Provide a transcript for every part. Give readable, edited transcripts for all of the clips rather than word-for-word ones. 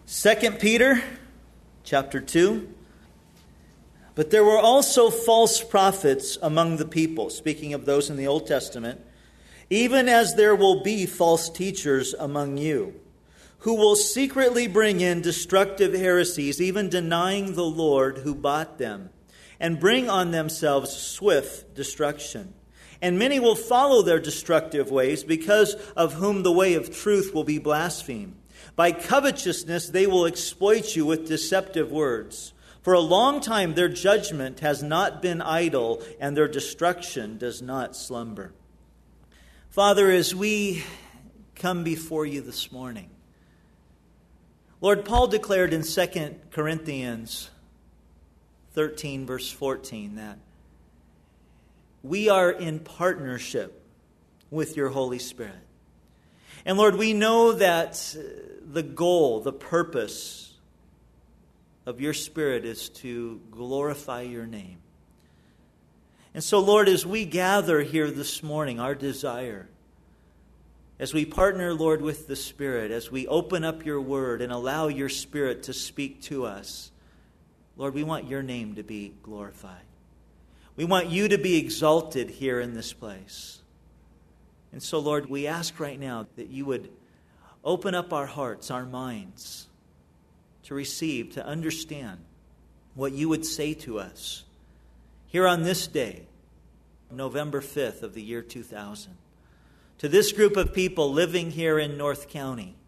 2 Peter chapter 2. But there were also false prophets among the people, speaking of those in the Old Testament, even as there will be false teachers among you, who will secretly bring in destructive heresies, even denying the Lord who bought them, and bring on themselves swift destruction. And many will follow their destructive ways, because of whom the way of truth will be blasphemed. By covetousness they will exploit you with deceptive words. For a long time their judgment has not been idle, and their destruction does not slumber. Father, as we come before you this morning, Lord, Paul declared in 2 Corinthians 13, verse 14, that we are in partnership with your Holy Spirit. And Lord, we know that the goal, the purpose of your Spirit is to glorify your name. And so, Lord, as we gather here this morning, our desire, as we partner, Lord, with the Spirit, as we open up your word and allow your Spirit to speak to us, Lord, we want your name to be glorified. We want you to be exalted here in this place. And so, Lord, we ask right now that you would open up our hearts, our minds, to receive, to understand what you would say to us here on this day, November 5th of the year 2000. To this group of people living here in North County,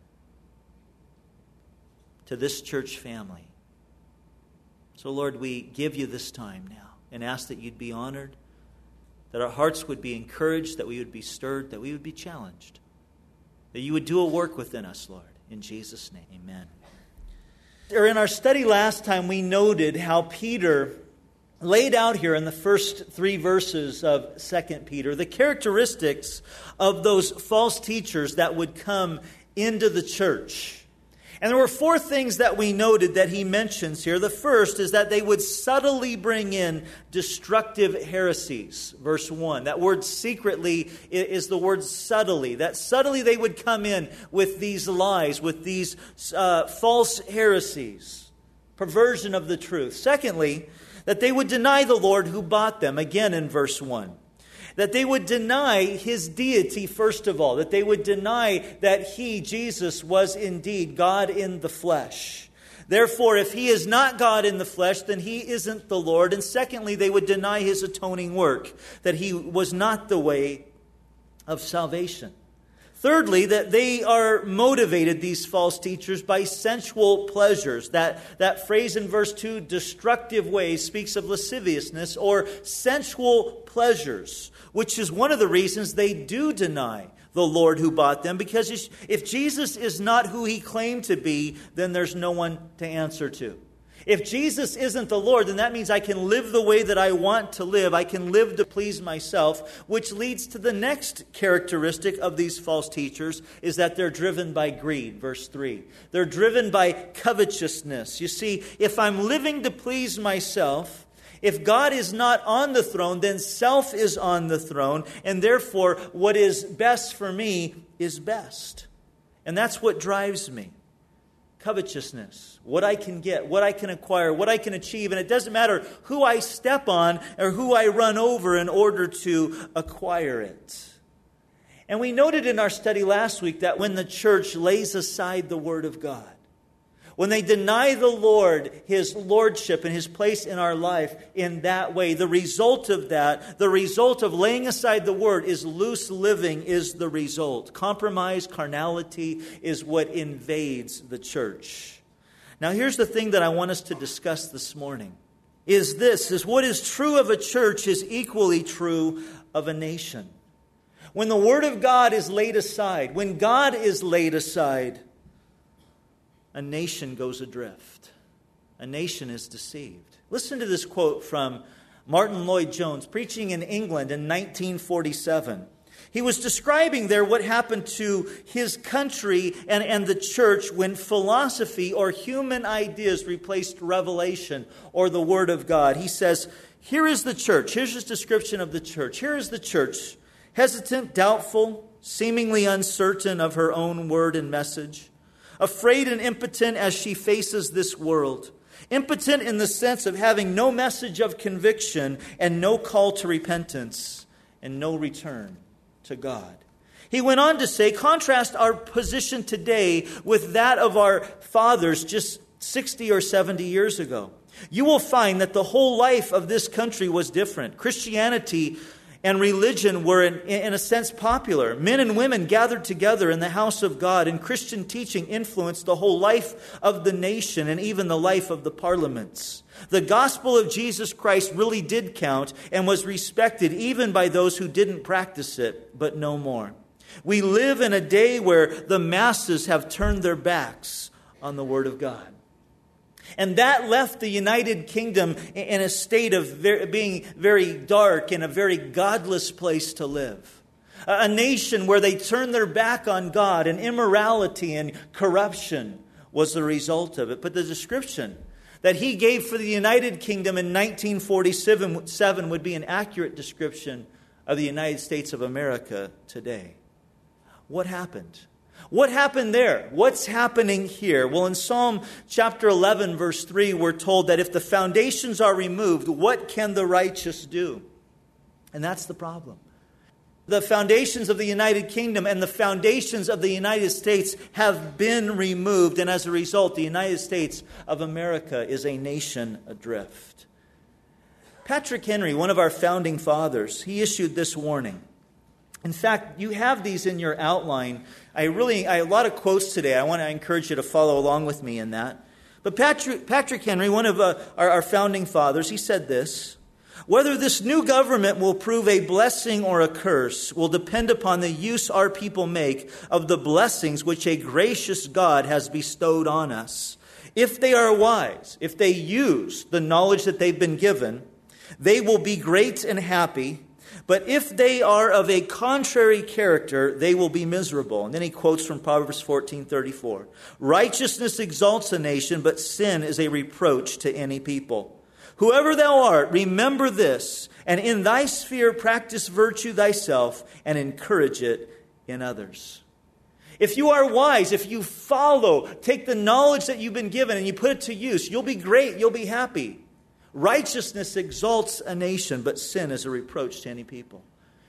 to this church family. So, Lord, we give you this time now and ask that you'd be honored, that our hearts would be encouraged, that we would be stirred, that we would be challenged, that you would do a work within us, Lord. In Jesus' name, amen. In our study last time, we noted how Peter laid out here in the first 3 verses of 2 Peter the characteristics of those false teachers that would come into the church. And there were 4 things that we noted that he mentions here. The first is that they would subtly bring in destructive heresies. Verse 1. That word secretly is the word subtly. That subtly they would come in with these lies, with these false heresies. Perversion of the truth. Secondly, that they would deny the Lord who bought them. Again in verse 1. That they would deny his deity, first of all. That they would deny that he, Jesus, was indeed God in the flesh. Therefore, if he is not God in the flesh, then he isn't the Lord. And secondly, they would deny his atoning work. That he was not the way of salvation. Thirdly, that they are motivated, these false teachers, by sensual pleasures. That phrase in verse 2, destructive ways, speaks of lasciviousness or sensual pleasures, which is one of the reasons they do deny the Lord who bought them. Because if Jesus is not who he claimed to be, then there's no one to answer to. If Jesus isn't the Lord, then that means I can live the way that I want to live. I can live to please myself, which leads to the next characteristic of these false teachers, is that they're driven by greed. Verse 3. They're driven by covetousness. You see, if I'm living to please myself, if God is not on the throne, then self is on the throne, and therefore what is best for me is best. And that's what drives me. Covetousness, what I can get, what I can acquire, what I can achieve. And it doesn't matter who I step on or who I run over in order to acquire it. And we noted in our study last week that when the church lays aside the Word of God, when they deny the Lord, his lordship and his place in our life in that way, the result of that, the result of laying aside the Word is loose living is the result. Compromise, carnality is what invades the church. Now here's the thing that I want us to discuss this morning. Is what is true of a church is equally true of a nation. When the Word of God is laid aside, when God is laid aside, a nation goes adrift. A nation is deceived. Listen to this quote from Martin Lloyd-Jones, preaching in England in 1947. He was describing there what happened to his country and the church when philosophy or human ideas replaced revelation or the Word of God. He says, here is the church. Here's his description of the church. Here is the church, hesitant, doubtful, seemingly uncertain of her own word and message. afraid and impotent as she faces this world. Impotent in the sense of having no message of conviction and no call to repentance and no return to God. He went on to say, contrast our position today with that of our fathers just 60 or 70 years ago. You will find that the whole life of this country was different. Christianity and religion were, in a sense, popular. Men and women gathered together in the house of God, and Christian teaching influenced the whole life of the nation and even the life of the parliaments. The gospel of Jesus Christ really did count and was respected even by those who didn't practice it, but no more. We live in a day where the masses have turned their backs on the Word of God. And that left the United Kingdom in a state of being very dark and a very godless place to live. A nation where they turned their back on God, and immorality and corruption was the result of it. But the description that he gave for the United Kingdom in 1947 would be an accurate description of the United States of America today. What happened? What happened there? What's happening here? Well, in Psalm chapter 11, verse 3, we're told that if the foundations are removed, what can the righteous do? And that's the problem. The foundations of the United Kingdom and the foundations of the United States have been removed, and as a result, the United States of America is a nation adrift. Patrick Henry, one of our founding fathers, he issued this warning. In fact, you have these in your outline. I have a lot of quotes today. I want to encourage you to follow along with me in that. But Patrick Henry, one of our founding fathers, he said this: whether this new government will prove a blessing or a curse will depend upon the use our people make of the blessings which a gracious God has bestowed on us. If they are wise, if they use the knowledge that they've been given, they will be great and happy. But if they are of a contrary character, they will be miserable. And then he quotes from Proverbs 14:34. Righteousness exalts a nation, but sin is a reproach to any people. Whoever thou art, remember this, and in thy sphere practice virtue thyself, and encourage it in others. If you are wise, if you follow, take the knowledge that you've been given and you put it to use, you'll be great, you'll be happy. Righteousness exalts a nation, but sin is a reproach to any people.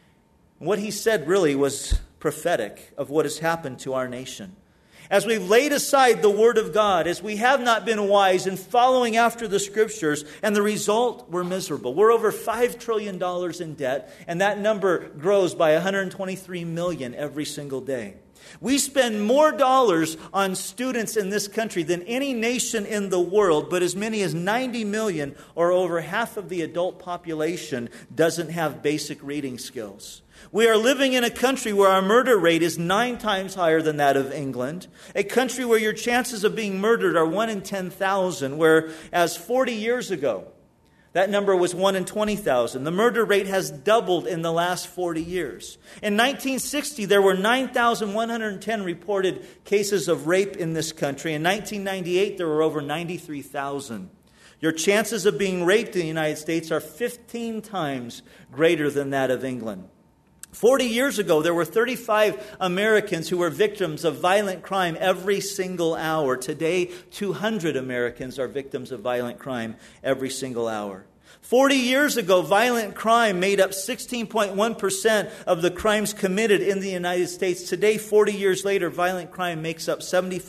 What he said really was prophetic of what has happened to our nation. As we've laid aside the Word of God, as we have not been wise in following after the Scriptures, and the result, we're miserable. We're over $5 trillion in debt, and that number grows by 123 million every single day. We spend more dollars on students in this country than any nation in the world, but as many as 90 million, or over half of the adult population, doesn't have basic reading skills. We are living in a country where our murder rate is 9 times higher than that of England. A country where your chances of being murdered are 1 in 10,000, whereas 40 years ago, that number was 1 in 20,000. The murder rate has doubled in the last 40 years. In 1960, there were 9,110 reported cases of rape in this country. In 1998, there were over 93,000. Your chances of being raped in the United States are 15 times greater than that of England. 40 years ago, there were 35 Americans who were victims of violent crime every single hour. Today, 200 Americans are victims of violent crime every single hour. 40 years ago, violent crime made up 16.1% of the crimes committed in the United States. Today, 40 years later, violent crime makes up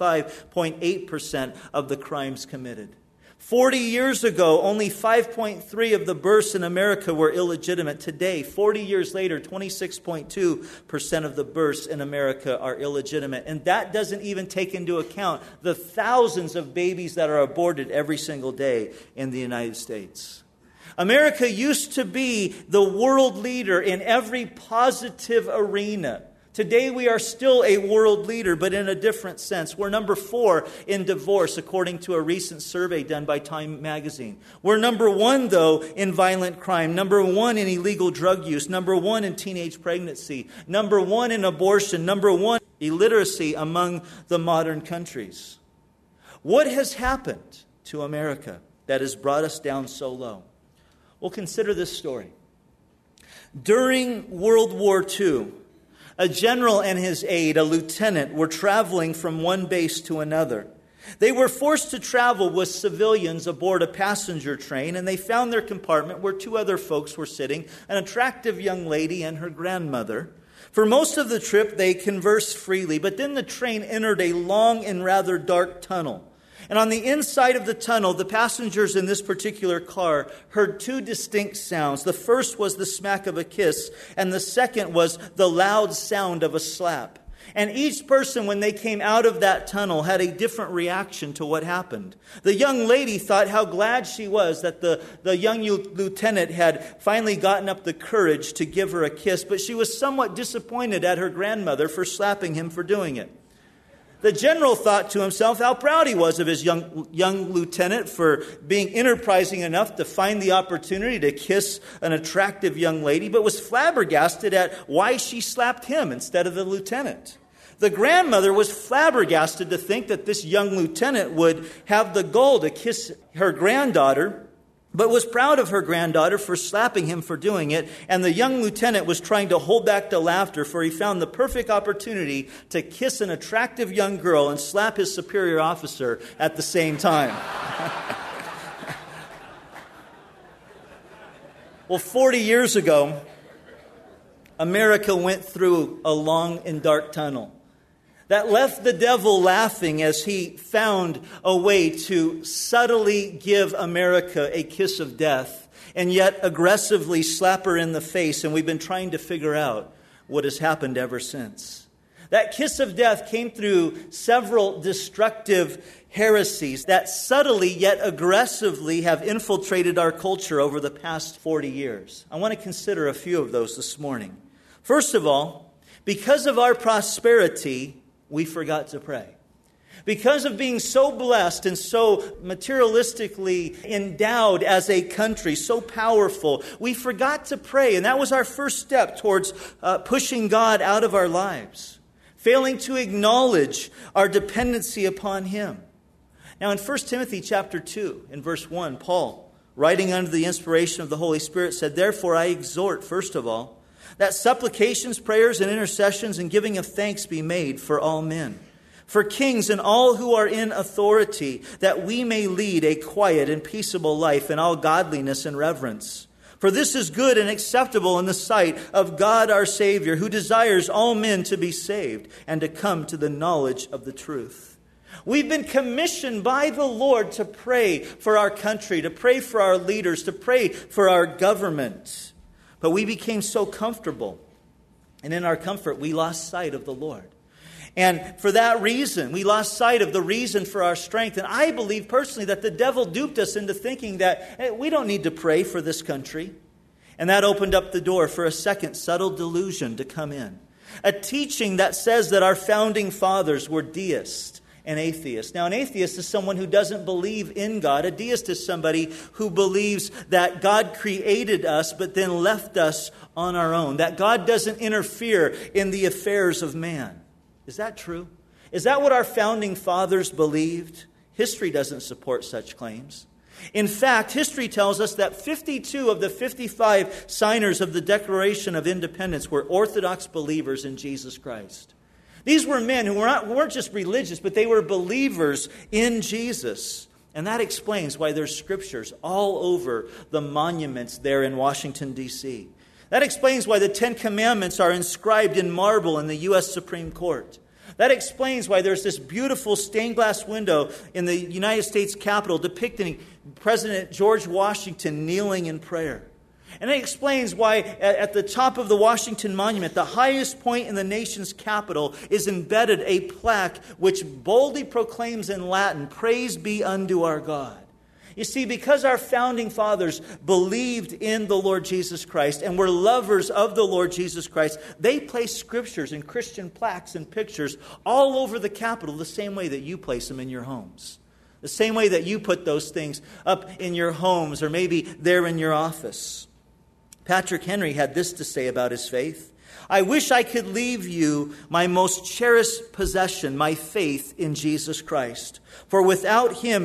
75.8% of the crimes committed. 40 years ago, only 5.3% of the births in America were illegitimate. Today, 40 years later, 26.2% of the births in America are illegitimate. And that doesn't even take into account the thousands of babies that are aborted every single day in the United States. America used to be the world leader in every positive arena. Today we are still a world leader, but in a different sense. We're number 4 in divorce, according to a recent survey done by Time magazine. We're number 1, though, in violent crime. Number 1 in illegal drug use. Number 1 in teenage pregnancy. Number 1 in abortion. Number 1 in illiteracy among the modern countries. What has happened to America that has brought us down so low? Well, consider this story. During World War II, A general and his aide, a lieutenant, were traveling from one base to another. They were forced to travel with civilians aboard a passenger train, and they found their compartment where two other folks were sitting, an attractive young lady and her grandmother. For most of the trip, they conversed freely, but then the train entered a long and rather dark tunnel. And on the inside of the tunnel, the passengers in this particular car heard two distinct sounds. The first was the smack of a kiss, and the second was the loud sound of a slap. And each person, when they came out of that tunnel, had a different reaction to what happened. The young lady thought how glad she was that the young lieutenant had finally gotten up the courage to give her a kiss, but she was somewhat disappointed at her grandmother for slapping him for doing it. The general thought to himself how proud he was of his young lieutenant for being enterprising enough to find the opportunity to kiss an attractive young lady, but was flabbergasted at why she slapped him instead of the lieutenant. The grandmother was flabbergasted to think that this young lieutenant would have the gall to kiss her granddaughter, but was proud of her granddaughter for slapping him for doing it. And the young lieutenant was trying to hold back the laughter, for he found the perfect opportunity to kiss an attractive young girl and slap his superior officer at the same time. Well, 40 years ago, America went through a long and dark tunnel that left the devil laughing as he found a way to subtly give America a kiss of death and yet aggressively slap her in the face. And we've been trying to figure out what has happened ever since. That kiss of death came through several destructive heresies that subtly yet aggressively have infiltrated our culture over the past 40 years. I want to consider a few of those this morning. First of all, because of our prosperity, we forgot to pray. Because of being so blessed and so materialistically endowed as a country, so powerful, we forgot to pray. And that was our first step towards pushing God out of our lives, failing to acknowledge our dependency upon Him. Now in 1 Timothy chapter 2, in verse 1, Paul, writing under the inspiration of the Holy Spirit, said, "Therefore I exhort, first of all, that supplications, prayers, and intercessions and giving of thanks be made for all men, for kings and all who are in authority, that we may lead a quiet and peaceable life in all godliness and reverence. For this is good and acceptable in the sight of God our Savior, who desires all men to be saved and to come to the knowledge of the truth." We've been commissioned by the Lord to pray for our country, to pray for our leaders, to pray for our government. But we became so comfortable, and in our comfort, we lost sight of the Lord. And for that reason, we lost sight of the reason for our strength. And I believe personally that the devil duped us into thinking that hey, we don't need to pray for this country. And that opened up the door for a second subtle delusion to come in. A teaching that says that our founding fathers were deists and atheist. Now, an atheist is someone who doesn't believe in God. A deist is somebody who believes that God created us but then left us on our own, that God doesn't interfere in the affairs of man. Is that true? Is that what our founding fathers believed? History doesn't support such claims. In fact, history tells us that 52 of the 55 signers of the Declaration of Independence were Orthodox believers in Jesus Christ. These were men who weren't just religious, but they were believers in Jesus. And that explains why there's scriptures all over the monuments there in Washington, D.C. That explains why the Ten Commandments are inscribed in marble in the U.S. Supreme Court. That explains why there's this beautiful stained glass window in the United States Capitol depicting President George Washington kneeling in prayer. And it explains why at the top of the Washington Monument, the highest point in the nation's capital, is embedded a plaque which boldly proclaims in Latin, "Praise be unto our God." You see, because our founding fathers believed in the Lord Jesus Christ and were lovers of the Lord Jesus Christ, they placed scriptures and Christian plaques and pictures all over the Capitol the same way that you place them in your homes. The same way that you put those things up in your homes or maybe there in your office. Patrick Henry had this to say about his faith. "I wish I could leave you my most cherished possession, my faith in Jesus Christ. For without him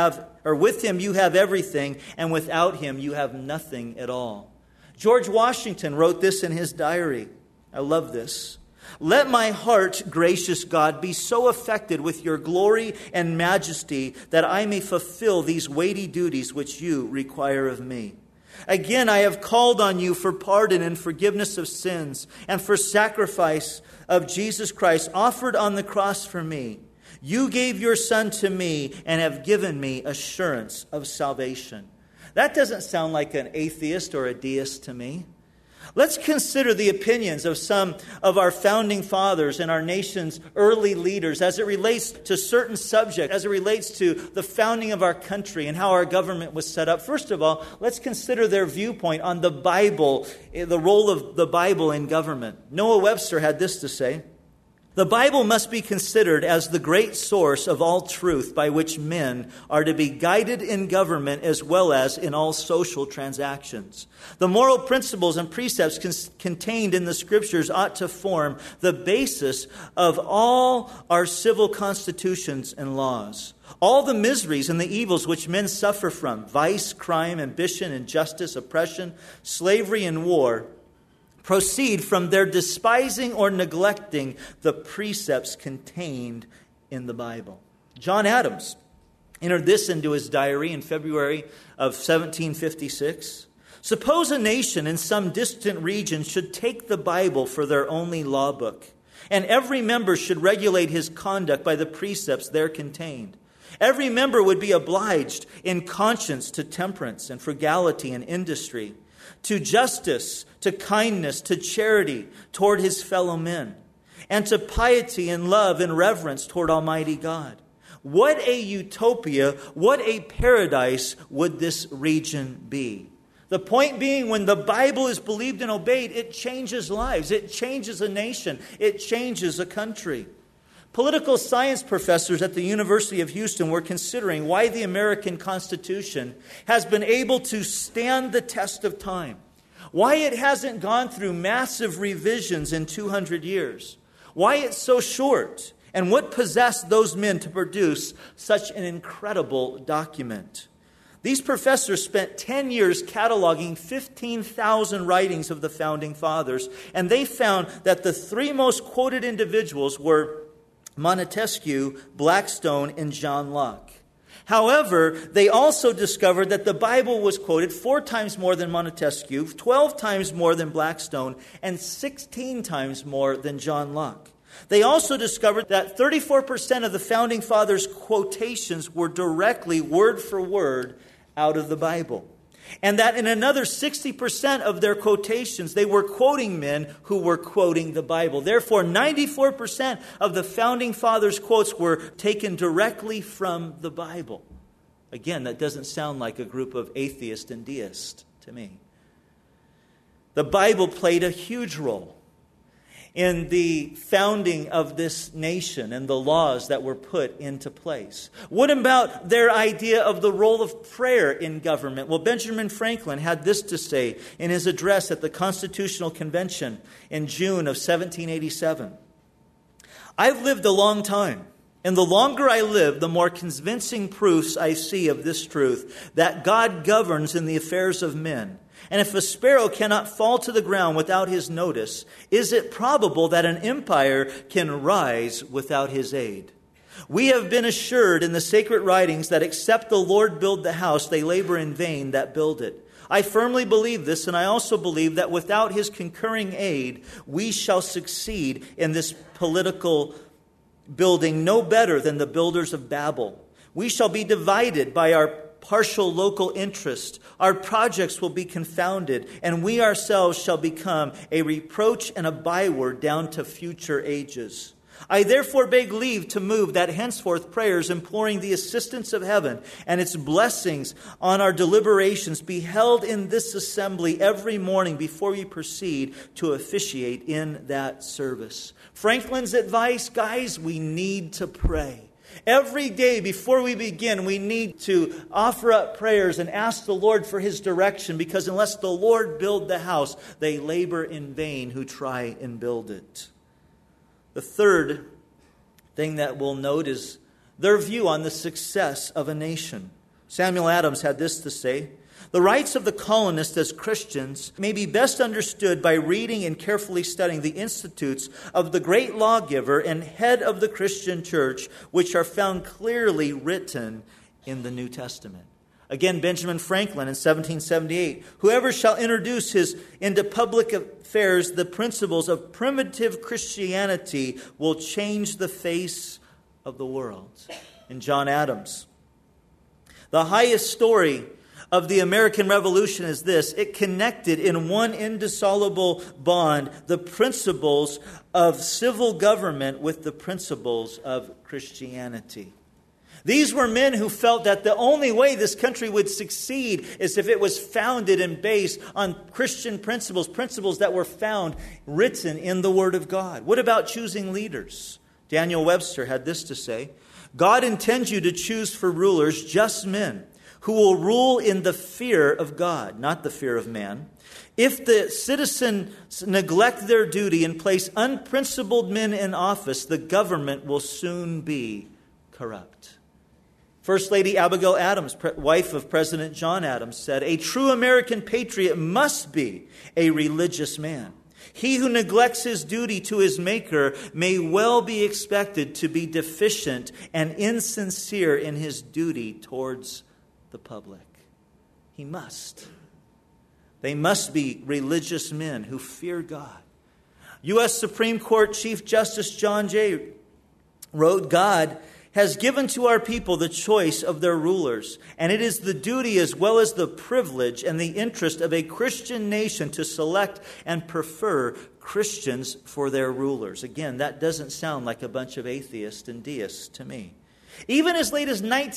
with him you have everything, and without him you have nothing at all." George Washington wrote this in his diary. I love this. Let my heart, gracious God, be so affected with your glory and majesty that I may fulfill these weighty duties which you require of me. Again, I have called on you for pardon and forgiveness of sins and for sacrifice of Jesus Christ offered on the cross for me. You gave your Son to me and have given me assurance of salvation. That doesn't sound like an atheist or a deist to me. Let's consider the opinions of some of our founding fathers and our nation's early leaders as it relates to certain subjects, as it relates to the founding of our country and how our government was set up. First of all, let's consider their viewpoint on the Bible, the role of the Bible in government. Noah Webster had this to say: "The Bible must be considered as the great source of all truth by which men are to be guided in government as well as in all social transactions. The moral principles and precepts contained in the Scriptures ought to form the basis of all our civil constitutions and laws. All the miseries and the evils which men suffer from, vice, crime, ambition, injustice, oppression, slavery, and war, proceed from their despising or neglecting the precepts contained in the Bible." John Adams entered this into his diary in February of 1756. "Suppose a nation in some distant region should take the Bible for their only law book, and every member should regulate his conduct by the precepts there contained. Every member would be obliged in conscience to temperance and frugality and industry, to justice, to kindness, to charity toward his fellow men, and to piety and love and reverence toward Almighty God. What a utopia, what a paradise would this region be." The point being, when the Bible is believed and obeyed, it changes lives, it changes a nation, it changes a country. Political science professors at the University of Houston were considering why the American Constitution has been able to stand the test of time, why it hasn't gone through massive revisions in 200 years, why it's so short, and what possessed those men to produce such an incredible document. These professors spent 10 years cataloging 15,000 writings of the Founding Fathers, and they found that the three most quoted individuals were Montesquieu, Blackstone, and John Locke. However, they also discovered that the Bible was quoted 4 times more than Montesquieu, 12 times more than Blackstone, and 16 times more than John Locke. They also discovered that 34% of the Founding Fathers' quotations were directly, word for word, out of the Bible. And that in another 60% of their quotations, they were quoting men who were quoting the Bible. Therefore, 94% of the Founding Fathers' quotes were taken directly from the Bible. Again, that doesn't sound like a group of atheists and deists to me. The Bible played a huge role in the founding of this nation and the laws that were put into place. What about their idea of the role of prayer in government? Well, Benjamin Franklin had this to say in his address at the Constitutional Convention in June of 1787. "I've lived a long time, and the longer I live, the more convincing proofs I see of this truth, that God governs in the affairs of men. And if a sparrow cannot fall to the ground without his notice, is it probable that an empire can rise without his aid? We have been assured in the sacred writings that except the Lord build the house, they labor in vain that build it. I firmly believe this, and I also believe that without his concurring aid, we shall succeed in this political building no better than the builders of Babel. We shall be divided by our partial local interest. Our projects will be confounded, and we ourselves shall become a reproach and a byword down to future ages. I therefore beg leave to move that henceforth prayers imploring the assistance of heaven and its blessings on our deliberations be held in this assembly every morning before we proceed to officiate in that service." Franklin's advice, guys, we need to pray. Every day before we begin, we need to offer up prayers and ask the Lord for his direction, because unless the Lord build the house, they labor in vain who try and build it. The third thing that we'll note is their view on the success of a nation. Samuel Adams had this to say: The rights of the colonists as Christians may be best understood by reading and carefully studying the institutes of the great lawgiver and head of the Christian church, which are found clearly written in the New Testament. Again, Benjamin Franklin in 1778, whoever shall introduce into public affairs the principles of primitive Christianity will change the face of the world. And John Adams, the highest story of the American Revolution is this: it connected in one indissoluble bond the principles of civil government with the principles of Christianity. These were men who felt that the only way this country would succeed is if it was founded and based on Christian principles, principles that were found written in the Word of God. What about choosing leaders? Daniel Webster had this to say: God intends you to choose for rulers just men who will rule in the fear of God, not the fear of man. If the citizens neglect their duty and place unprincipled men in office, the government will soon be corrupt. First Lady Abigail Adams, wife of President John Adams, said, "A true American patriot must be a religious man. He who neglects his duty to his Maker may well be expected to be deficient and insincere in his duty towards the public." He must. They must be religious men who fear God. U.S. Supreme Court Chief Justice John Jay wrote, "God has given to our people the choice of their rulers, and it is the duty as well as the privilege and the interest of a Christian nation to select and prefer Christians for their rulers." Again, that doesn't sound like a bunch of atheists and deists to me. Even as late as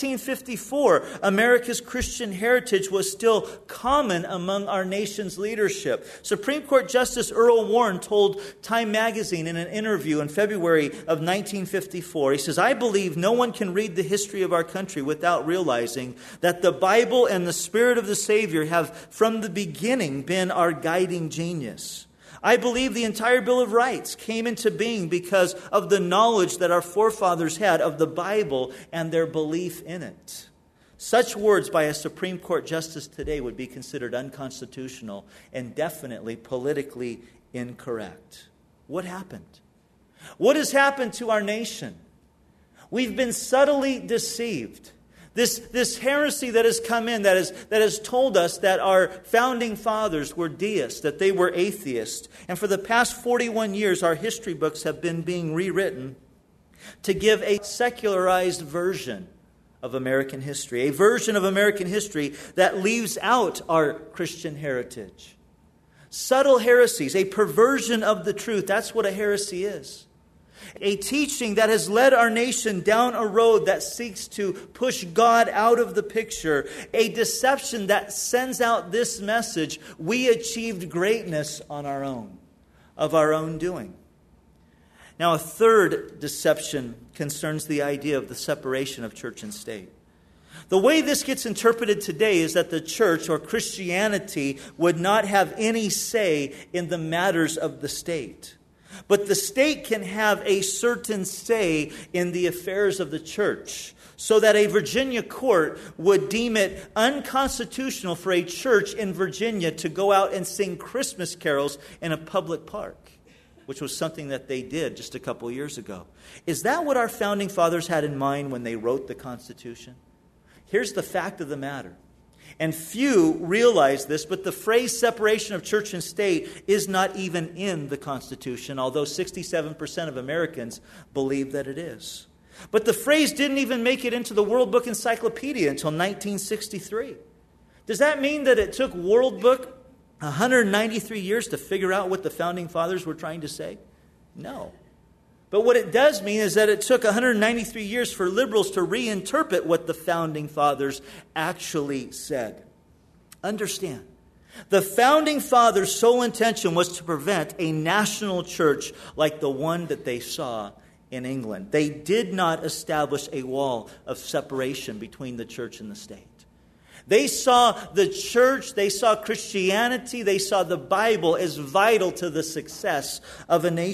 1954, America's Christian heritage was still common among our nation's leadership. Supreme Court Justice Earl Warren told Time magazine in an interview in February of 1954, he says, "I believe no one can read the history of our country without realizing that the Bible and the Spirit of the Savior have from the beginning been our guiding genius. I believe the entire Bill of Rights came into being because of the knowledge that our forefathers had of the Bible and their belief in it." Such words by a Supreme Court justice today would be considered unconstitutional and definitely politically incorrect. What happened? What has happened to our nation? We've been subtly deceived. This heresy that has come in, that has told us that our founding fathers were deists, that they were atheists. And for the past 41 years, our history books have been being rewritten to give a secularized version of American history, a version of American history that leaves out our Christian heritage. Subtle heresies, a perversion of the truth, that's what a heresy is. A teaching that has led our nation down a road that seeks to push God out of the picture. A deception that sends out this message: we achieved greatness on our own, of our own doing. Now, a third deception concerns the idea of the separation of church and state. The way this gets interpreted today is that the church or Christianity would not have any say in the matters of the state. But the state can have a certain say in the affairs of the church, so that a Virginia court would deem it unconstitutional for a church in Virginia to go out and sing Christmas carols in a public park, which was something that they did just a couple years ago. Is that what our founding fathers had in mind when they wrote the Constitution? Here's the fact of the matter. And few realize this, but the phrase separation of church and state is not even in the Constitution, although 67% of Americans believe that it is. But the phrase didn't even make it into the World Book Encyclopedia until 1963. Does that mean that it took World Book 193 years to figure out what the founding fathers were trying to say? No. But what it does mean is that it took 193 years for liberals to reinterpret what the founding fathers actually said. Understand, the founding fathers' sole intention was to prevent a national church like the one that they saw in England. They did not establish a wall of separation between the church and the state. They saw the church, they saw Christianity, they saw the Bible as vital to the success of a nation.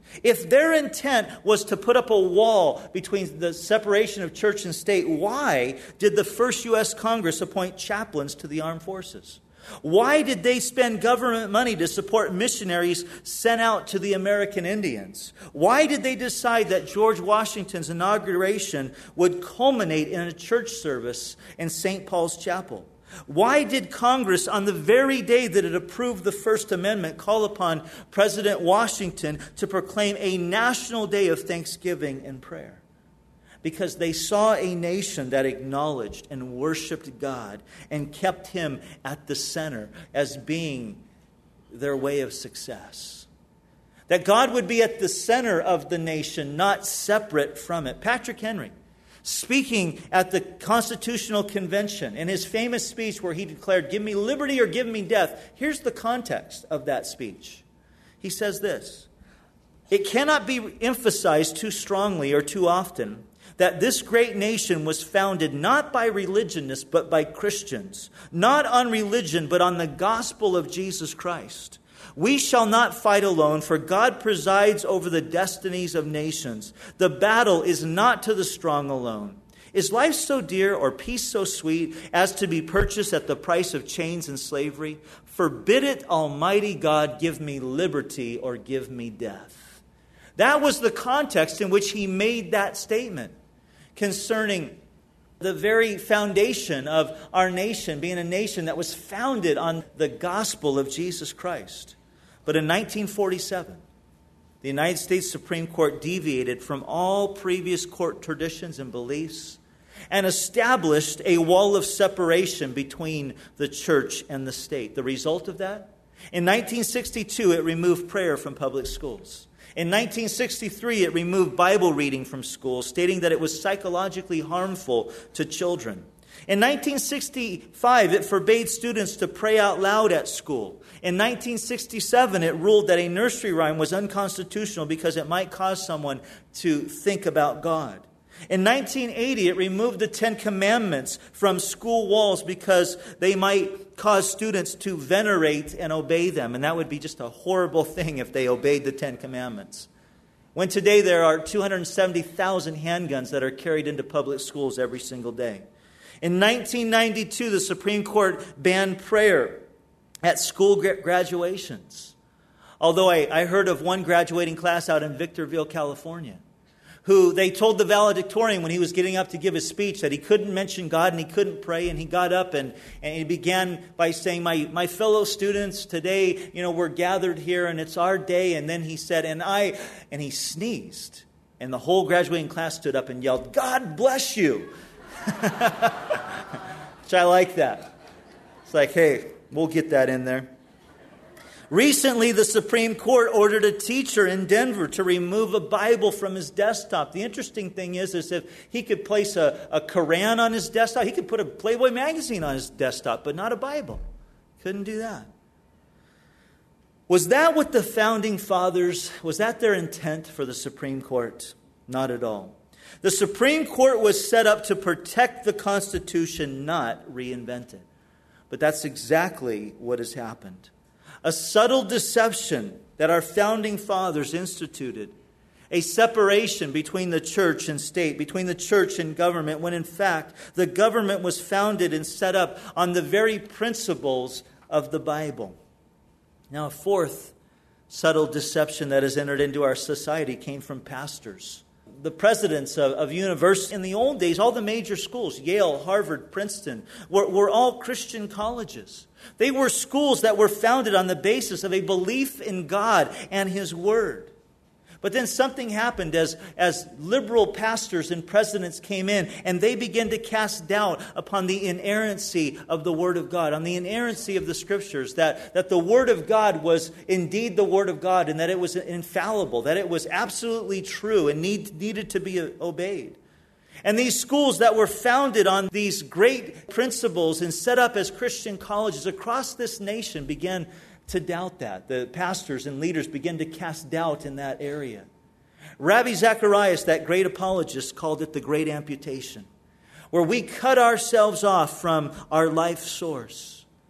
If their intent was to put up a wall between the separation of church and state, why did the first U.S. Congress appoint chaplains to the armed forces? Why did they spend government money to support missionaries sent out to the American Indians? Why did they decide that George Washington's inauguration would culminate in a church service in St. Paul's Chapel? Why did Congress, on the very day that it approved the First Amendment, call upon President Washington to proclaim a national day of thanksgiving and prayer? Because they saw a nation that acknowledged and worshiped God and kept Him at the center as being their way of success. That God would be at the center of the nation, not separate from it. Patrick Henry, speaking at the Constitutional Convention, in his famous speech where he declared, "Give me liberty or give me death," here's the context of that speech. He says this: "It cannot be emphasized too strongly or too often that this great nation was founded not by religionists but by Christians, not on religion but on the gospel of Jesus Christ. We shall not fight alone, for God presides over the destinies of nations. The battle is not to the strong alone. Is life so dear or peace so sweet as to be purchased at the price of chains and slavery? Forbid it, Almighty God, give me liberty or give me death." That was the context in which he made that statement concerning the very foundation of our nation, being a nation that was founded on the gospel of Jesus Christ. But in 1947, the United States Supreme Court deviated from all previous court traditions and beliefs and established a wall of separation between the church and the state. The result of that? In 1962, it removed prayer from public schools. In 1963, it removed Bible reading from schools, stating that it was psychologically harmful to children. In 1965, it forbade students to pray out loud at school. In 1967, it ruled that a nursery rhyme was unconstitutional because it might cause someone to think about God. In 1980, it removed the Ten Commandments from school walls because they might cause students to venerate and obey them. And that would be just a horrible thing if they obeyed the Ten Commandments. When today there are 270,000 handguns that are carried into public schools every single day. In 1992, the Supreme Court banned prayer at school graduations. Although I heard of one graduating class out in Victorville, California, who they told the valedictorian when he was getting up to give his speech that he couldn't mention God and he couldn't pray. And he got up and he began by saying, my fellow students, today, we're gathered here and it's our day. And then he said, and he sneezed. And the whole graduating class stood up and yelled, "God bless you." Which I like that. It's like, hey, we'll get that in there. Recently, the Supreme Court ordered a teacher in Denver to remove a Bible from his desktop. The interesting thing is if he could place a Quran on his desktop, he could put a Playboy magazine on his desktop, but not a Bible. Couldn't do that. Was that what the Founding Fathers, was that their intent for the Supreme Court? Not at all. The Supreme Court was set up to protect the Constitution, not reinvent it. But that's exactly what has happened. A subtle deception that our Founding Fathers instituted. A separation between the church and state, between the church and government, when in fact the government was founded and set up on the very principles of the Bible. Now, a fourth subtle deception that has entered into our society came from pastors. The presidents of universities in the old days, all the major schools, Yale, Harvard, Princeton, were all Christian colleges. They were schools that were founded on the basis of a belief in God and His Word. But then something happened as liberal pastors and presidents came in, and they began to cast doubt upon the inerrancy of the Word of God, on the inerrancy of the Scriptures, that the Word of God was indeed the Word of God, and that it was infallible, that it was absolutely true and needed to be obeyed. And these schools that were founded on these great principles and set up as Christian colleges across this nation began to doubt that. The pastors and leaders began to cast doubt in that area. Ravi Zacharias, that great apologist, called it the great amputation, where we cut ourselves off from our life source.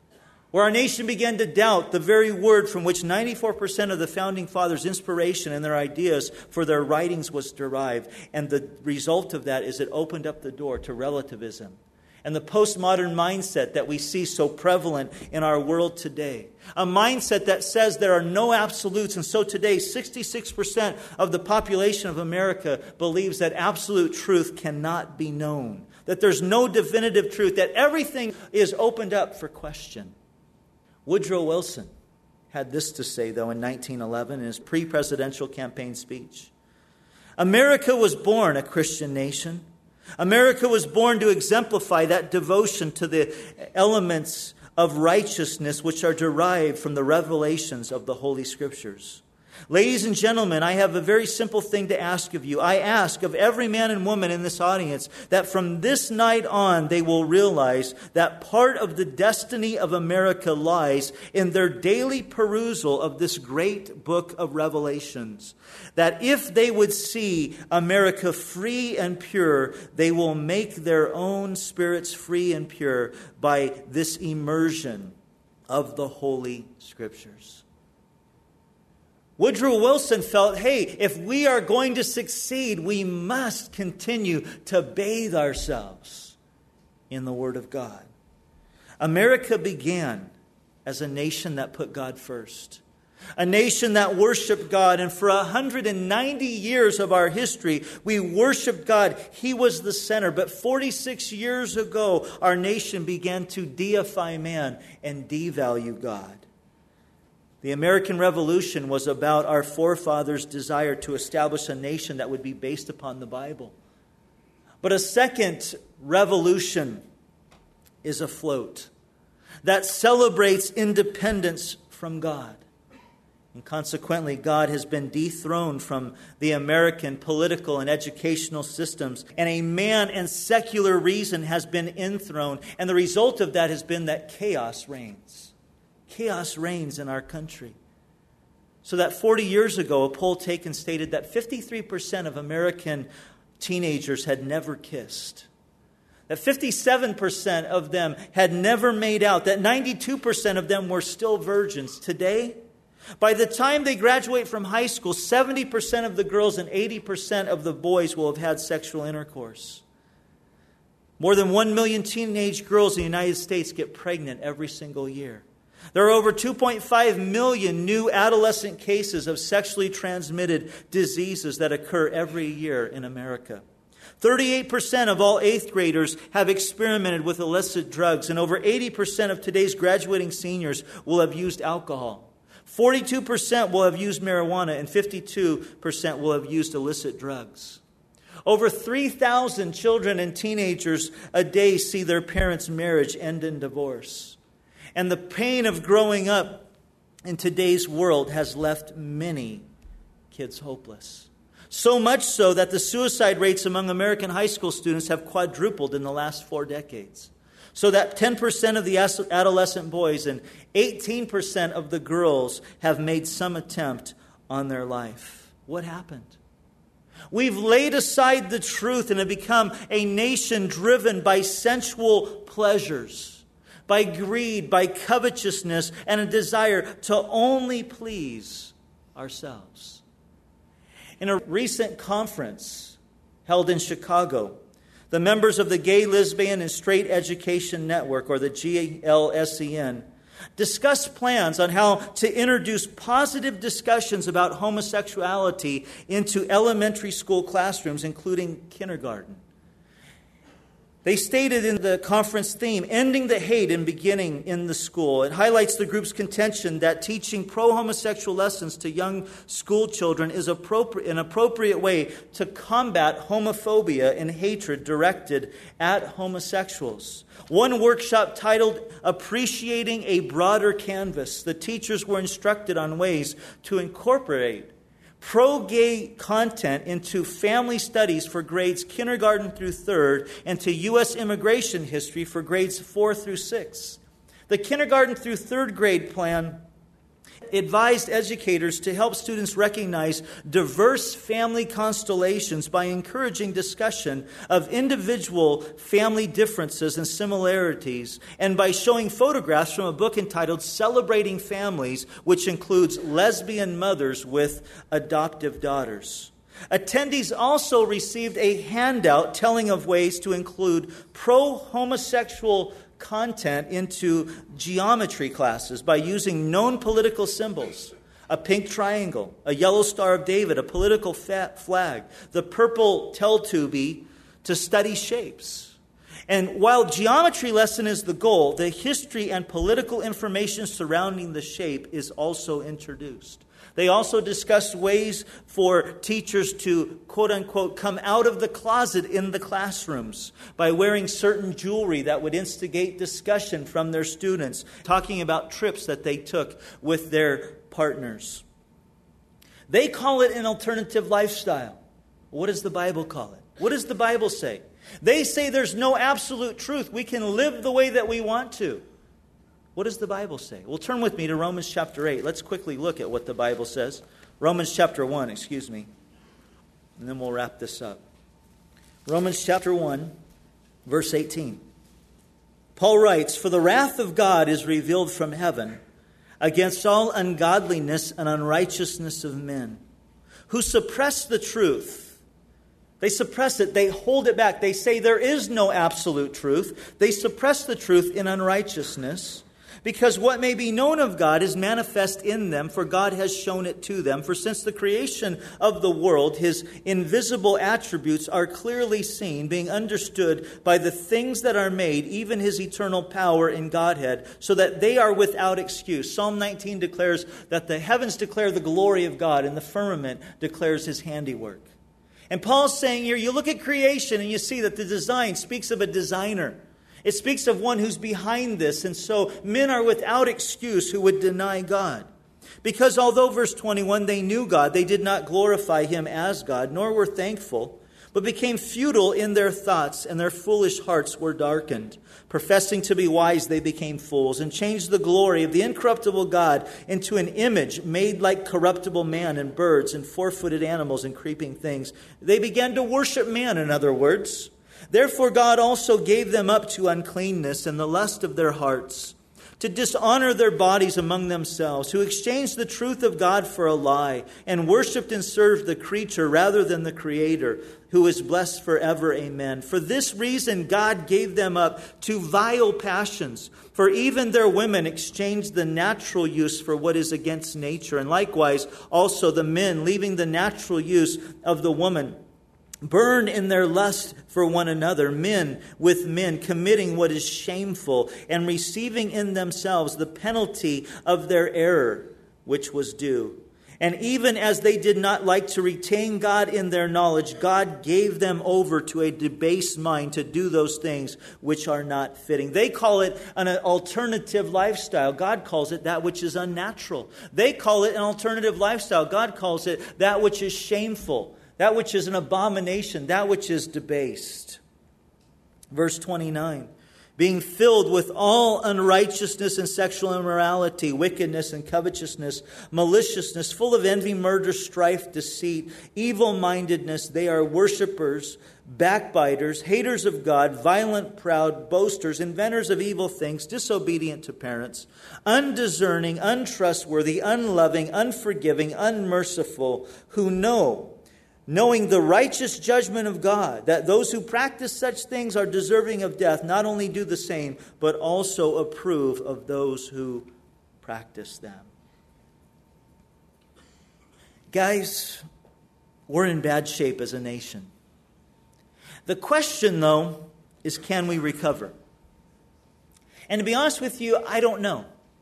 where our nation began to doubt the very word from which 94% of the Founding Fathers' inspiration and their ideas for their writings was derived. And the result of that is it opened up the door to relativism and the postmodern mindset that we see so prevalent in our world today. A mindset that says there are no absolutes. And so today, 66% of the population of America believes that absolute truth cannot be known, that there's no definitive truth, that everything is opened up for question. Woodrow Wilson had this to say, though, in 1911 in his pre-presidential campaign speech. America was born a Christian nation. America was born to exemplify that devotion to the elements of righteousness which are derived from the revelations of the Holy Scriptures. Ladies and gentlemen, I have a very simple thing to ask of you. I ask of every man and woman in this audience that from this night on they will realize that part of the destiny of America lies in their daily perusal of this great book of Revelations. That if they would see America free and pure, they will make their own spirits free and pure by this immersion of the Holy Scriptures. Woodrow Wilson felt, hey, if we are going to succeed, we must continue to bathe ourselves in the Word of God. America began as a nation that put God first, a nation that worshiped God. And for 190 years of our history, we worshiped God. He was the center. But 46 years ago, our nation began to deify man and devalue God. The American Revolution was about our forefathers' desire to establish a nation that would be based upon the Bible. But a second revolution is afloat that celebrates independence from God. And consequently, God has been dethroned from the American political and educational systems, and a man and secular reason has been enthroned. And the result of that has been that chaos reigns. Chaos reigns in our country. So that 40 years ago, a poll taken stated that 53% of American teenagers had never kissed. That 57% of them had never made out. That 92% of them were still virgins. Today, by the time they graduate from high school, 70% of the girls and 80% of the boys will have had sexual intercourse. More than 1 million teenage girls in the United States get pregnant every single year. There are over 2.5 million new adolescent cases of sexually transmitted diseases that occur every year in America. 38% of all 8th graders have experimented with illicit drugs, and over 80% of today's graduating seniors will have used alcohol. 42% will have used marijuana, and 52% will have used illicit drugs. Over 3,000 children and teenagers a day see their parents' marriage end in divorce. And the pain of growing up in today's world has left many kids hopeless. So much so that the suicide rates among American high school students have quadrupled in the last 4 decades. So that 10% of the adolescent boys and 18% of the girls have made some attempt on their life. What happened? We've laid aside the truth and have become a nation driven by sensual pleasures, by greed, by covetousness, and a desire to only please ourselves. In a recent conference held in Chicago, the members of the Gay, Lesbian, and Straight Education Network, or the GLSEN, discussed plans on how to introduce positive discussions about homosexuality into elementary school classrooms, including kindergarten. They stated in the conference theme, Ending the Hate and Beginning in the School. It highlights the group's contention that teaching pro-homosexual lessons to young school children is an appropriate way to combat homophobia and hatred directed at homosexuals. One workshop titled Appreciating a Broader Canvas, the teachers were instructed on ways to incorporate pro-gay content into family studies for grades kindergarten through 3rd and to U.S. immigration history for grades 4 through 6. The kindergarten through 3rd grade plan advised educators to help students recognize diverse family constellations by encouraging discussion of individual family differences and similarities, and by showing photographs from a book entitled Celebrating Families, which includes lesbian mothers with adoptive daughters. Attendees also received a handout telling of ways to include pro-homosexual content into geometry classes by using known political symbols: a pink triangle, a yellow Star of David, a political flag, the purple Teletubby, to study shapes. And while geometry lesson is the goal, the history and political information surrounding the shape is also introduced. They also discussed ways for teachers to, quote-unquote, come out of the closet in the classrooms by wearing certain jewelry that would instigate discussion from their students, talking about trips that they took with their partners. They call it an alternative lifestyle. What does the Bible call it? What does the Bible say? They say there's no absolute truth. We can live the way that we want to. What does the Bible say? Well, turn with me to Romans chapter 8. Let's quickly look at what the Bible says. Romans chapter 1, and then we'll wrap this up. Romans chapter 1, verse 18. Paul writes, "For the wrath of God is revealed from heaven against all ungodliness and unrighteousness of men, who suppress the truth." They suppress it. They hold it back. They say there is no absolute truth. They suppress the truth in unrighteousness, because what may be known of God is manifest in them, for God has shown it to them. For since the creation of the world, His invisible attributes are clearly seen, being understood by the things that are made, even His eternal power in Godhead, so that they are without excuse. Psalm 19 declares that the heavens declare the glory of God, and the firmament declares His handiwork. And Paul's saying here, you look at creation and you see that the design speaks of a designer. It speaks of one who's behind this. And so men are without excuse who would deny God. Because although, verse 21, they knew God, they did not glorify Him as God, nor were thankful, but became futile in their thoughts, and their foolish hearts were darkened. Professing to be wise, they became fools, and changed the glory of the incorruptible God into an image made like corruptible man and birds and four-footed animals and creeping things. They began to worship man, in other words. Therefore God also gave them up to uncleanness and the lust of their hearts, to dishonor their bodies among themselves, who exchanged the truth of God for a lie, and worshipped and served the creature rather than the Creator, who is blessed forever. Amen. For this reason God gave them up to vile passions, for even their women exchanged the natural use for what is against nature, and likewise also the men, leaving the natural use of the woman, burn in their lust for one another, men with men, committing what is shameful, and receiving in themselves the penalty of their error, which was due. And even as they did not like to retain God in their knowledge, God gave them over to a debased mind to do those things which are not fitting. They call it an alternative lifestyle. God calls it that which is unnatural. They call it an alternative lifestyle. God calls it that which is shameful, that which is an abomination, that which is debased. Verse 29, being filled with all unrighteousness and sexual immorality, wickedness and covetousness, maliciousness, full of envy, murder, strife, deceit, evil-mindedness. They are worshippers, backbiters, haters of God, violent, proud, boasters, inventors of evil things, disobedient to parents, undiscerning, untrustworthy, unloving, unforgiving, unmerciful, who knowing the righteous judgment of God, that those who practice such things are deserving of death, not only do the same, but also approve of those who practice them. Guys, we're in bad shape as a nation. The question, though, is can we recover? And to be honest with you, I don't know.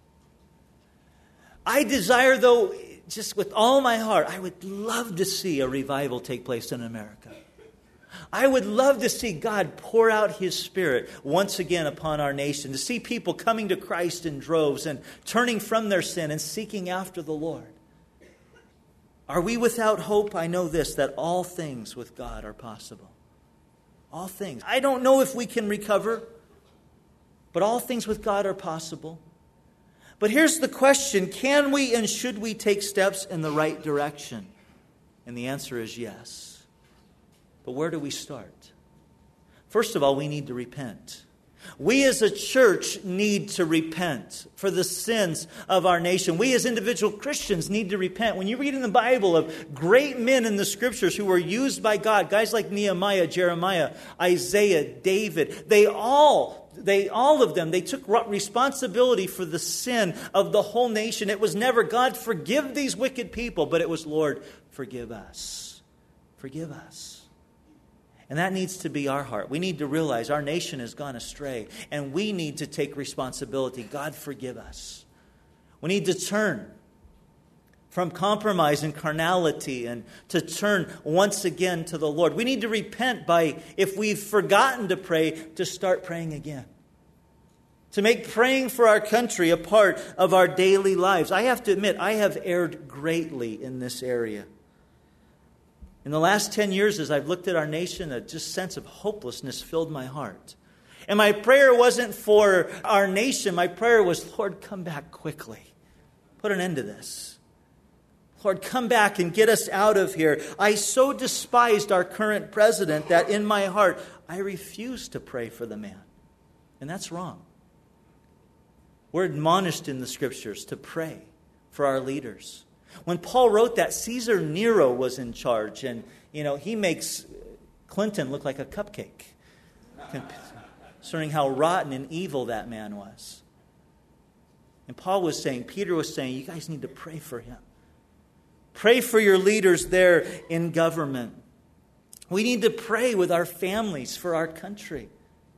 I desire, though, just with all my heart, I would love to see a revival take place in America. I would love to see God pour out His Spirit once again upon our nation, to see people coming to Christ in droves and turning from their sin and seeking after the Lord. Are we without hope? I know this, that all things with God are possible. All things. I don't know if we can recover, but all things with God are possible. But here's the question, can we and should we take steps in the right direction? And the answer is yes. But where do we start? First of all, we need to repent. We as a church need to repent for the sins of our nation. We as individual Christians need to repent. When you read in the Bible of great men in the Scriptures who were used by God, guys like Nehemiah, Jeremiah, Isaiah, David, all of them, they took responsibility for the sin of the whole nation. It was never, God, forgive these wicked people, but it was, Lord, forgive us. Forgive us. And that needs to be our heart. We need to realize our nation has gone astray, and we need to take responsibility. God, forgive us. We need to turn from compromise and carnality and to turn once again to the Lord. We need to repent by, if we've forgotten to pray, to start praying again. To make praying for our country a part of our daily lives. I have to admit, I have erred greatly in this area. In the last 10 years, as I've looked at our nation, a just sense of hopelessness filled my heart. And my prayer wasn't for our nation. My prayer was, Lord, come back quickly. Put an end to this. Lord, come back and get us out of here. I so despised our current president that in my heart, I refused to pray for the man. And that's wrong. We're admonished in the Scriptures to pray for our leaders. When Paul wrote that, Caesar Nero was in charge. And, he makes Clinton look like a cupcake. Concerning how rotten and evil that man was. And Peter was saying, you guys need to pray for him. Pray for your leaders there in government. We need to pray with our families for our country.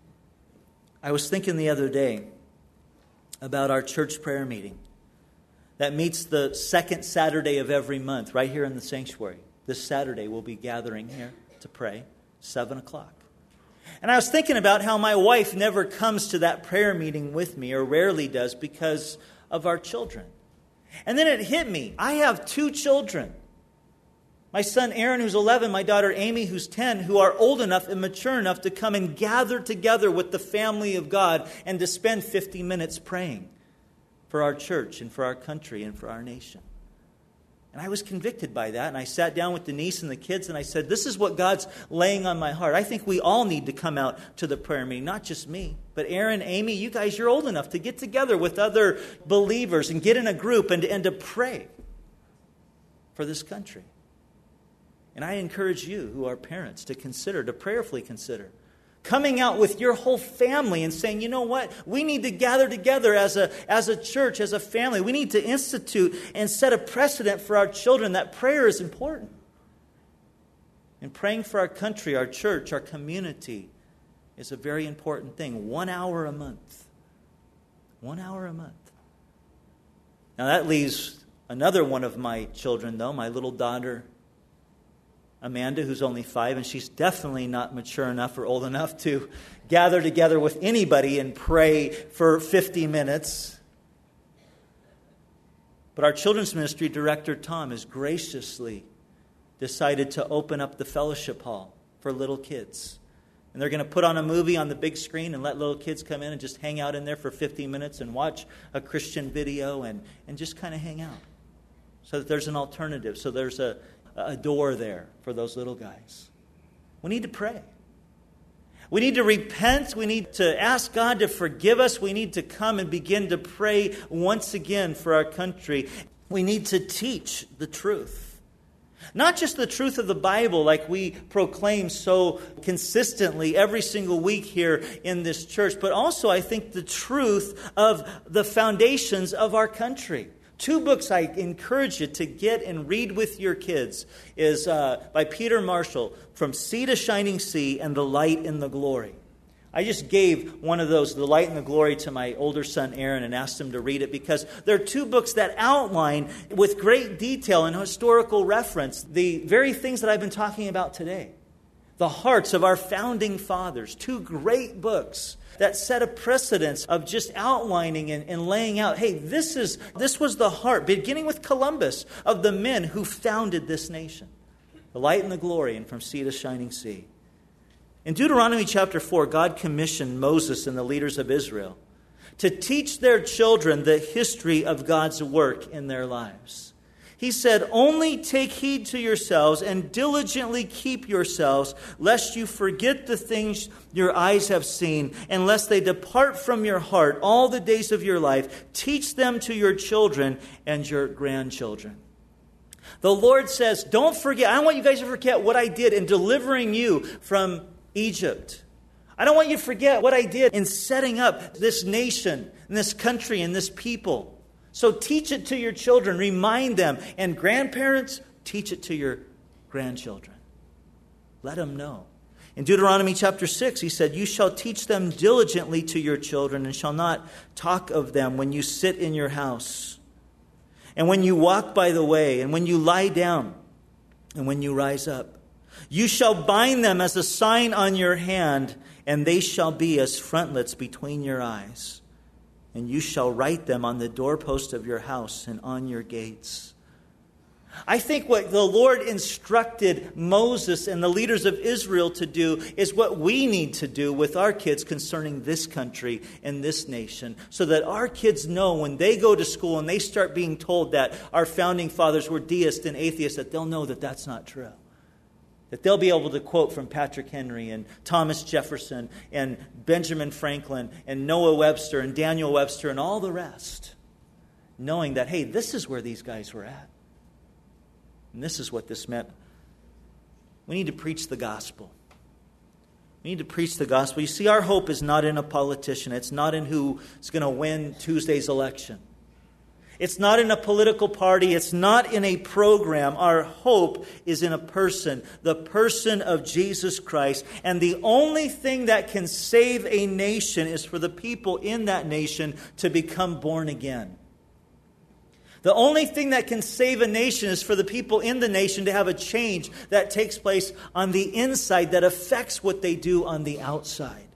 I was thinking the other day about our church prayer meeting that meets the second Saturday of every month right here in the sanctuary. This Saturday we'll be gathering here to pray, 7 o'clock. And I was thinking about how my wife never comes to that prayer meeting with me, or rarely does, because of our children. And then it hit me. I have 2 children. My son Aaron, who's 11, my daughter Amy, who's 10, who are old enough and mature enough to come and gather together with the family of God and to spend 50 minutes praying for our church and for our country and for our nation. And I was convicted by that, and I sat down with Denise and the kids, and I said, this is what God's laying on my heart. I think we all need to come out to the prayer meeting, not just me, but Aaron, Amy, you guys, you're old enough to get together with other believers and get in a group and to pray for this country. And I encourage you who are parents to prayerfully consider coming out with your whole family and saying, you know what? We need to gather together as a church, as a family. We need to institute and set a precedent for our children that prayer is important. And praying for our country, our church, our community is a very important thing. 1 hour a month. 1 hour a month. Now that leaves another one of my children, though, my little daughter, Amanda, who's only 5, and she's definitely not mature enough or old enough to gather together with anybody and pray for 50 minutes. But our children's ministry director, Tom, has graciously decided to open up the fellowship hall for little kids. And they're going to put on a movie on the big screen and let little kids come in and just hang out in there for 50 minutes and watch a Christian video and just kind of hang out. So that there's an alternative. So there's a door there for those little guys. We need to pray. We need to repent. We need to ask God to forgive us. We need to come and begin to pray once again for our country. We need to teach the truth. Not just the truth of the Bible like we proclaim so consistently every single week here in this church, but also I think the truth of the foundations of our country. 2 books I encourage you to get and read with your kids is by Peter Marshall, From Sea to Shining Sea and The Light in the Glory. I just gave one of those, The Light and the Glory, to my older son Aaron and asked him to read it because they're 2 books that outline with great detail and historical reference the very things that I've been talking about today. The hearts of our founding fathers. 2 great books that set a precedence of just outlining and laying out, hey, this was the heart, beginning with Columbus, of the men who founded this nation. The Light and the Glory and From Sea to Shining Sea. In Deuteronomy chapter 4, God commissioned Moses and the leaders of Israel to teach their children the history of God's work in their lives. He said, "Only take heed to yourselves and diligently keep yourselves, lest you forget the things your eyes have seen, and lest they depart from your heart all the days of your life. Teach them to your children and your grandchildren." The Lord says, don't forget, I don't want you guys to forget what I did in delivering you from Egypt. I don't want you to forget what I did in setting up this nation, and this country, and this people. So teach it to your children, remind them, and grandparents, teach it to your grandchildren. Let them know. In Deuteronomy chapter 6, he said, "You shall teach them diligently to your children, and shall not talk of them when you sit in your house, and when you walk by the way, and when you lie down, and when you rise up. You shall bind them as a sign on your hand, and they shall be as frontlets between your eyes. And you shall write them on the doorpost of your house and on your gates." I think what the Lord instructed Moses and the leaders of Israel to do is what we need to do with our kids concerning this country and this nation, so that our kids know when they go to school and they start being told that our founding fathers were deists and atheists, that they'll know that that's not true. That they'll be able to quote from Patrick Henry and Thomas Jefferson and Benjamin Franklin and Noah Webster and Daniel Webster and all the rest, knowing that, hey, this is where these guys were at. And this is what this meant. We need to preach the gospel. We need to preach the gospel. You see, our hope is not in a politician. It's not in who is going to win Tuesday's election. It's not in a political party. It's not in a program. Our hope is in a person, the person of Jesus Christ. And the only thing that can save a nation is for the people in that nation to become born again. The only thing that can save a nation is for the people in the nation to have a change that takes place on the inside that affects what they do on the outside.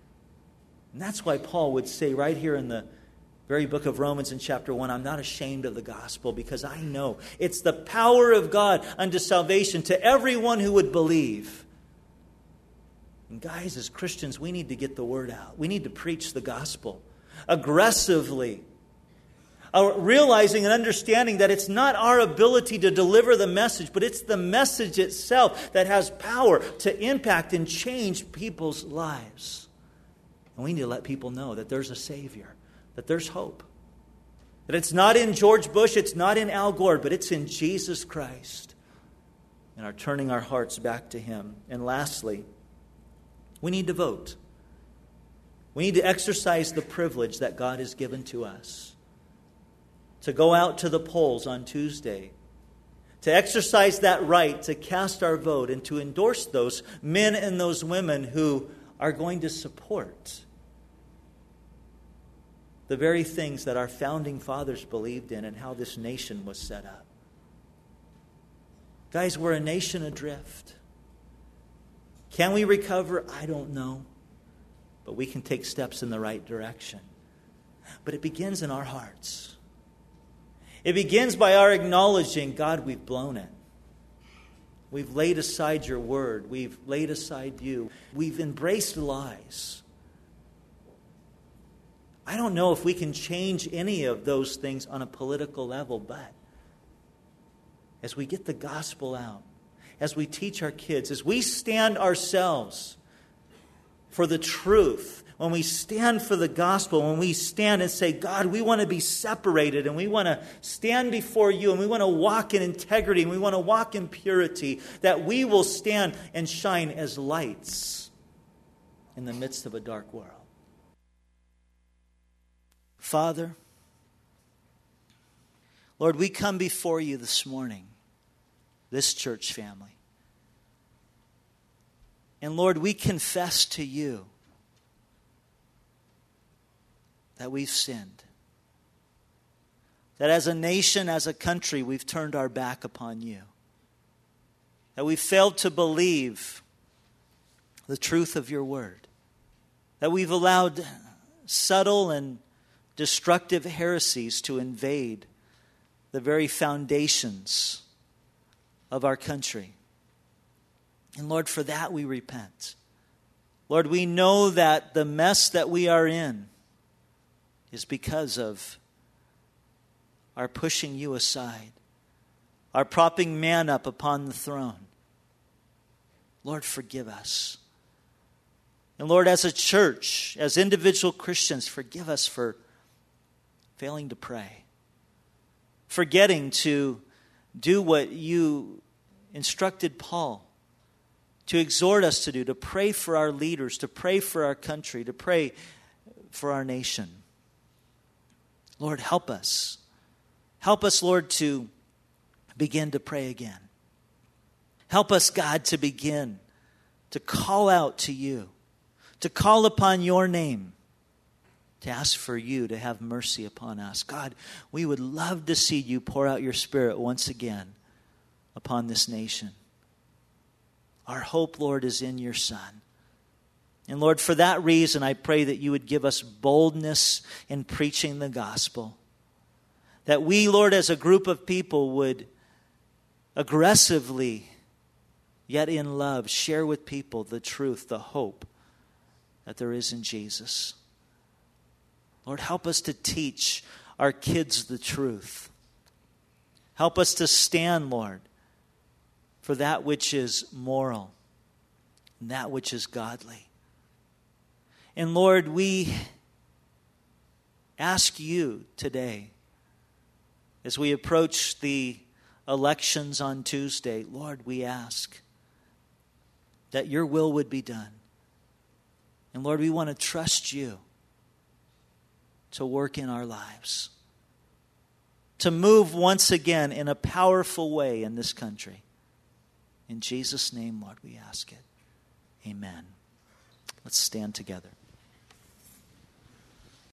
And that's why Paul would say right here in the very book of Romans in chapter 1, "I'm not ashamed of the gospel, because I know it's the power of God unto salvation to everyone who would believe." And guys, as Christians, we need to get the word out. We need to preach the gospel aggressively, realizing and understanding that it's not our ability to deliver the message, but it's the message itself that has power to impact and change people's lives. And we need to let people know that there's a Savior, that there's hope. That it's not in George Bush, it's not in Al Gore, but it's in Jesus Christ. And are turning our hearts back to Him. And lastly, we need to vote. We need to exercise the privilege that God has given to us. To go out to the polls on Tuesday. To exercise that right to cast our vote and to endorse those men and those women who are going to support the very things that our founding fathers believed in and how this nation was set up. Guys, we're a nation adrift. Can we recover? I don't know. But we can take steps in the right direction. But it begins in our hearts. It begins by our acknowledging, God, we've blown it. We've laid aside your word. We've laid aside you. We've embraced lies. I don't know if we can change any of those things on a political level, but as we get the gospel out, as we teach our kids, as we stand ourselves for the truth, when we stand for the gospel, when we stand and say, God, we want to be separated and we want to stand before you and we want to walk in integrity and we want to walk in purity, that we will stand and shine as lights in the midst of a dark world. Father, Lord, we come before you this morning, this church family. And Lord, we confess to you that we've sinned. That as a nation, as a country, we've turned our back upon you. That we've failed to believe the truth of your word. That we've allowed subtle and destructive heresies to invade the very foundations of our country. And Lord, for that we repent. Lord, we know that the mess that we are in is because of our pushing you aside, our propping man up upon the throne. Lord, forgive us. And Lord, as a church, as individual Christians, forgive us for failing to pray, forgetting to do what you instructed Paul to exhort us to do, to pray for our leaders, to pray for our country, to pray for our nation. Lord, help us. Help us, Lord, to begin to pray again. Help us, God, to begin to call out to you, to call upon your name, to ask for you to have mercy upon us. God, we would love to see you pour out your Spirit once again upon this nation. Our hope, Lord, is in your Son. And Lord, for that reason, I pray that you would give us boldness in preaching the gospel. That we, Lord, as a group of people would aggressively, yet in love, share with people the truth, the hope that there is in Jesus. Lord, help us to teach our kids the truth. Help us to stand, Lord, for that which is moral and that which is godly. And Lord, we ask you today, as we approach the elections on Tuesday, Lord, we ask that your will would be done. And Lord, we want to trust you to work in our lives, to move once again in a powerful way in this country. In Jesus' name, Lord, we ask it. Amen. Let's stand together.